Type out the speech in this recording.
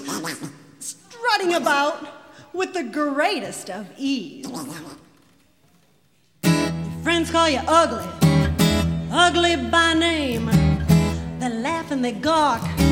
strutting about with the greatest of ease. Your friends call you ugly by name. They laugh and they gawk